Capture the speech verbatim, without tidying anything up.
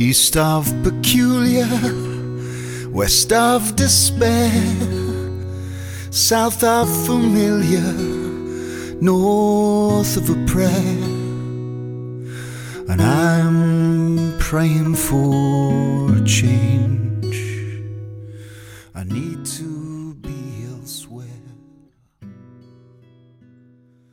East of peculiar, west of despair, south of familiar, north of a prayer. And I'm praying for change. I need to